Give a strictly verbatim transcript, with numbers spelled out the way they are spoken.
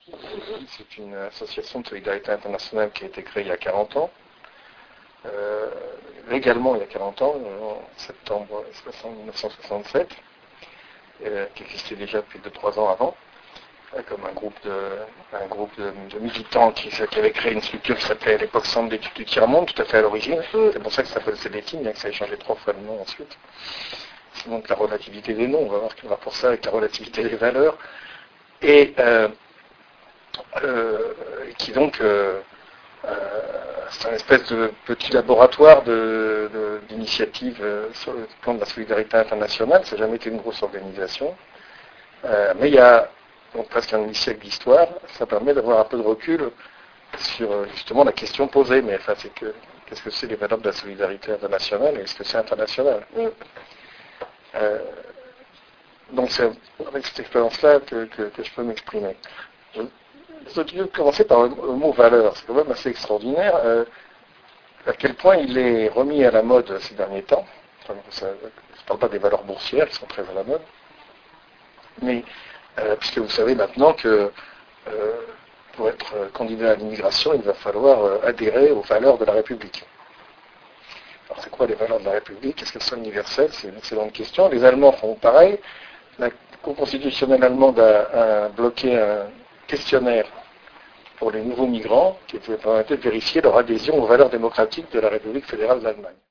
C'est une association de solidarité internationale qui a été créée il y a quarante ans, euh, légalement il y a quarante ans, en septembre mille neuf cent soixante-sept, euh, qui existait déjà depuis deux trois ans avant, euh, comme un groupe de, un groupe de, de militants qui, qui avait créé une structure qui s'appelait à l'époque Centre d'études du tiers-monde, tout à fait à l'origine. C'est pour ça que ça s'appelle C D T I, bien que ça ait changé trois fois de nom ensuite. C'est donc la relativité des noms, on va voir qu'il y aura pour ça avec la relativité des valeurs. Et euh, euh, qui donc, euh, euh, c'est un espèce de petit laboratoire de, de, d'initiative euh, sur le plan de la solidarité internationale. Ça n'a jamais été une grosse organisation. Euh, mais il y a donc presque un demi-siècle d'histoire. Ça permet d'avoir un peu de recul sur justement la question posée. Mais enfin, c'est que, qu'est-ce que c'est les valeurs de la solidarité internationale et est-ce que c'est international? mm. euh, Donc c'est avec cette expérience-là que, que, que je peux m'exprimer. Je vais commencer par le mot valeur. C'est quand même assez extraordinaire euh, à quel point il est remis à la mode ces derniers temps. Enfin, ça, je ne parle pas des valeurs boursières qui sont très à la mode, mais euh, puisque vous savez maintenant que euh, pour être candidat à l'immigration, il va falloir euh, adhérer aux valeurs de la République. Alors c'est quoi les valeurs de la République? Est-ce qu'elles sont universelles? C'est une excellente question. Les Allemands font pareil. La Cour constitutionnelle allemande a, a bloqué un questionnaire pour les nouveaux migrants qui permettait de vérifier leur adhésion aux valeurs démocratiques de la République fédérale d'Allemagne.